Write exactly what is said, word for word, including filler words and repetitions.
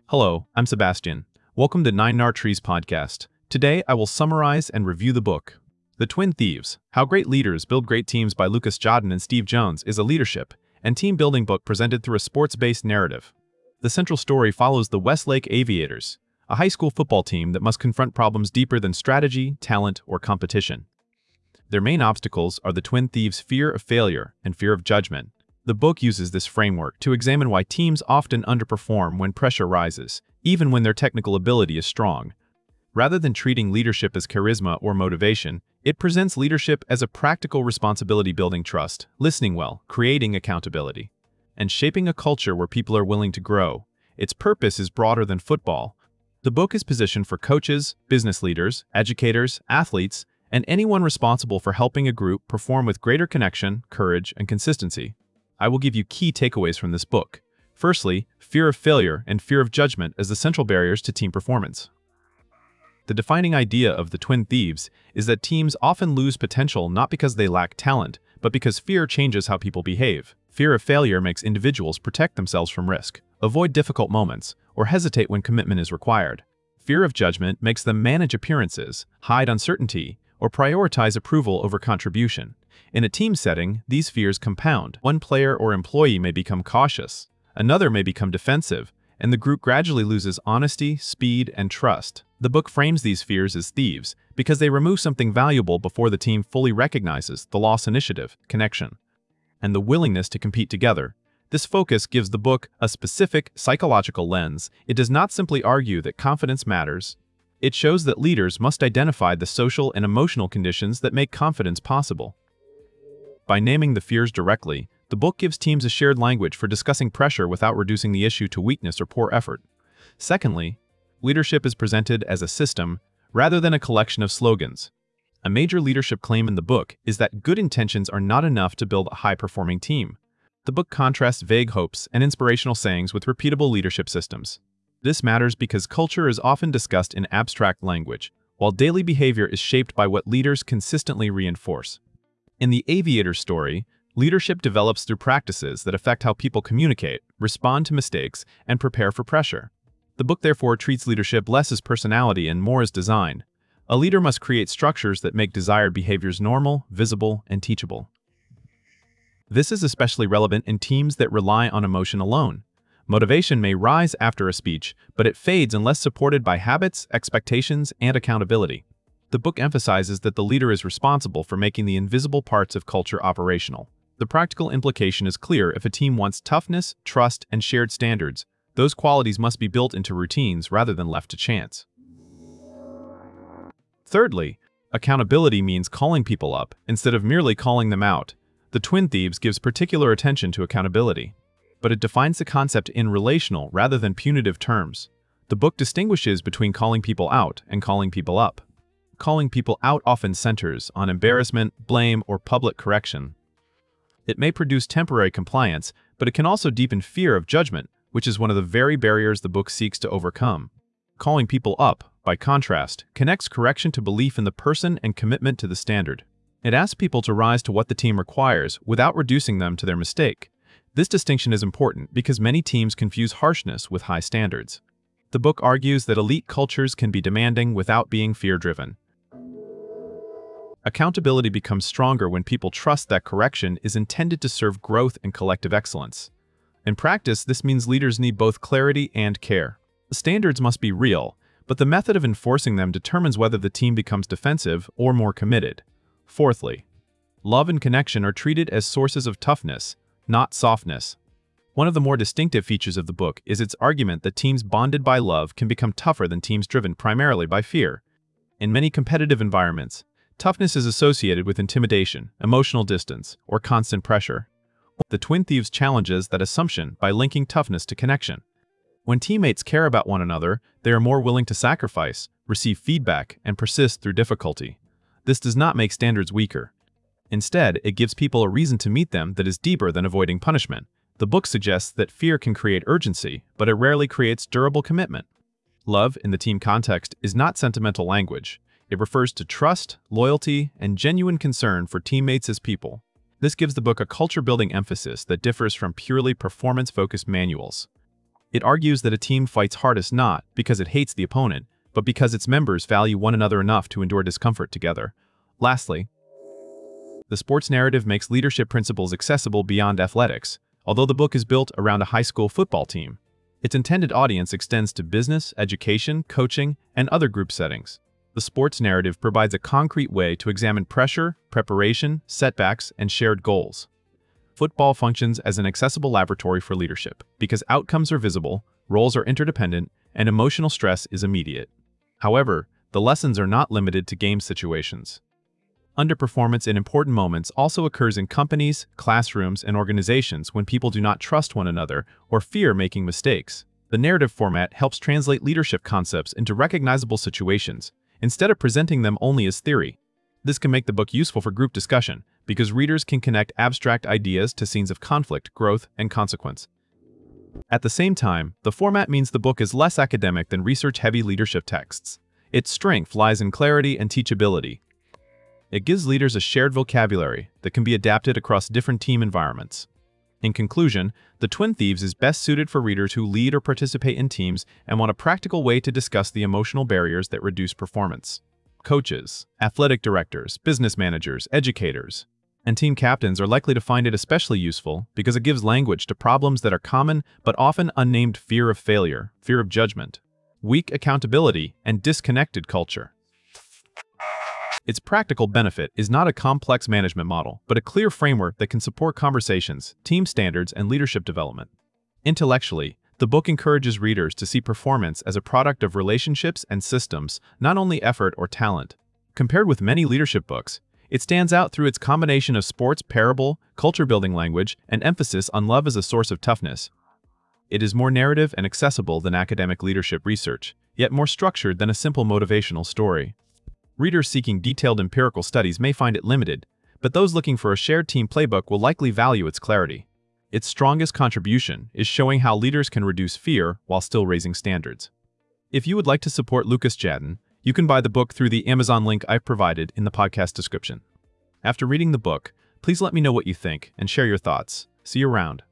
Hello, I'm Sebastian. Welcome to Nine Nar Trees podcast. Today, I will summarize and review the book. The Twin Thieves: How Great Leaders Build Great Teams by Lucas Jordan and Steve Jones is a leadership and team-building book presented through a sports-based narrative. The central story follows the Westlake Aviators, a high school football team that must confront problems deeper than strategy, talent, or competition. Their main obstacles are the Twin Thieves' fear of failure and fear of judgment. The book uses this framework to examine why teams often underperform when pressure rises, even when their technical ability is strong. Rather than treating leadership as charisma or motivation, it presents leadership as a practical responsibility, building trust, listening well, creating accountability, and shaping a culture where people are willing to grow. Its purpose is broader than football. The book is positioned for coaches, business leaders, educators, athletes, and anyone responsible for helping a group perform with greater connection, courage, and consistency. I will give you key takeaways from this book. Firstly, fear of failure and fear of judgment as the central barriers to team performance. The defining idea of the Twin Thieves is that teams often lose potential not because they lack talent, but because fear changes how people behave. Fear of failure makes individuals protect themselves from risk, avoid difficult moments, or hesitate when commitment is required. Fear of judgment makes them manage appearances, hide uncertainty, or prioritize approval over contribution. In a team setting, these fears compound. One player or employee may become cautious, another may become defensive, and the group gradually loses honesty, speed, and trust. The book frames these fears as thieves because they remove something valuable before the team fully recognizes the loss: initiative, connection, and the willingness to compete together. This focus gives the book a specific psychological lens. It does not simply argue that confidence matters. It shows that leaders must identify the social and emotional conditions that make confidence possible. By naming the fears directly, the book gives teams a shared language for discussing pressure without reducing the issue to weakness or poor effort. Secondly, leadership is presented as a system rather than a collection of slogans. A major leadership claim in the book is that good intentions are not enough to build a high-performing team. The book contrasts vague hopes and inspirational sayings with repeatable leadership systems. This matters because culture is often discussed in abstract language, while daily behavior is shaped by what leaders consistently reinforce. In the Aviator story, leadership develops through practices that affect how people communicate, respond to mistakes, and prepare for pressure. The book therefore treats leadership less as personality and more as design. A leader must create structures that make desired behaviors normal, visible, and teachable. This is especially relevant in teams that rely on emotion alone. Motivation may rise after a speech, but it fades unless supported by habits, expectations, and accountability. The book emphasizes that the leader is responsible for making the invisible parts of culture operational. The practical implication is clear: if a team wants toughness, trust, and shared standards, those qualities must be built into routines rather than left to chance. Thirdly, accountability means calling people up instead of merely calling them out. The Twin Thieves gives particular attention to accountability, but it defines the concept in relational rather than punitive terms. The book distinguishes between calling people out and calling people up. Calling people out often centers on embarrassment, blame, or public correction. It may produce temporary compliance, but it can also deepen fear of judgment, which is one of the very barriers the book seeks to overcome. Calling people up, by contrast, connects correction to belief in the person and commitment to the standard. It asks people to rise to what the team requires without reducing them to their mistake. This distinction is important because many teams confuse harshness with high standards. The book argues that elite cultures can be demanding without being fear-driven. Accountability becomes stronger when people trust that correction is intended to serve growth and collective excellence. In practice, this means leaders need both clarity and care. The standards must be real, but the method of enforcing them determines whether the team becomes defensive or more committed. Fourthly, love and connection are treated as sources of toughness, not softness. One of the more distinctive features of the book is its argument that teams bonded by love can become tougher than teams driven primarily by fear. In many competitive environments, toughness is associated with intimidation, emotional distance, or constant pressure. The Twin Thieves challenges that assumption by linking toughness to connection. When teammates care about one another, they are more willing to sacrifice, receive feedback, and persist through difficulty. This does not make standards weaker. Instead, it gives people a reason to meet them that is deeper than avoiding punishment. The book suggests that fear can create urgency, but it rarely creates durable commitment. Love, in the team context, is not sentimental language. It refers to trust, loyalty, and genuine concern for teammates as people. This gives the book a culture-building emphasis that differs from purely performance-focused manuals. It argues that a team fights hardest not because it hates the opponent, but because its members value one another enough to endure discomfort together. Lastly, the sports narrative makes leadership principles accessible beyond athletics. Although the book is built around a high school football team, its intended audience extends to business, education, coaching, and other group settings. The sports narrative provides a concrete way to examine pressure, preparation, setbacks, and shared goals. Football functions as an accessible laboratory for leadership because outcomes are visible, roles are interdependent, and emotional stress is immediate. However, the lessons are not limited to game situations. Underperformance in important moments also occurs in companies, classrooms, and organizations when people do not trust one another or fear making mistakes. The narrative format helps translate leadership concepts into recognizable situations, instead of presenting them only as theory. This can make the book useful for group discussion, because readers can connect abstract ideas to scenes of conflict, growth, and consequence. At the same time, the format means the book is less academic than research-heavy leadership texts. Its strength lies in clarity and teachability. It gives leaders a shared vocabulary that can be adapted across different team environments. In conclusion, The Twin Thieves is best suited for readers who lead or participate in teams and want a practical way to discuss the emotional barriers that reduce performance. Coaches, athletic directors, business managers, educators, and team captains are likely to find it especially useful because it gives language to problems that are common but often unnamed: fear of failure, fear of judgment, weak accountability, and disconnected culture. Its practical benefit is not a complex management model, but a clear framework that can support conversations, team standards, and leadership development. Intellectually, the book encourages readers to see performance as a product of relationships and systems, not only effort or talent. Compared with many leadership books, it stands out through its combination of sports parable, culture-building language, and emphasis on love as a source of toughness. It is more narrative and accessible than academic leadership research, yet more structured than a simple motivational story. Readers seeking detailed empirical studies may find it limited, but those looking for a shared team playbook will likely value its clarity. Its strongest contribution is showing how leaders can reduce fear while still raising standards. If you would like to support Lucas Jadden, you can buy the book through the Amazon link I've provided in the podcast description. After reading the book, please let me know what you think and share your thoughts. See you around.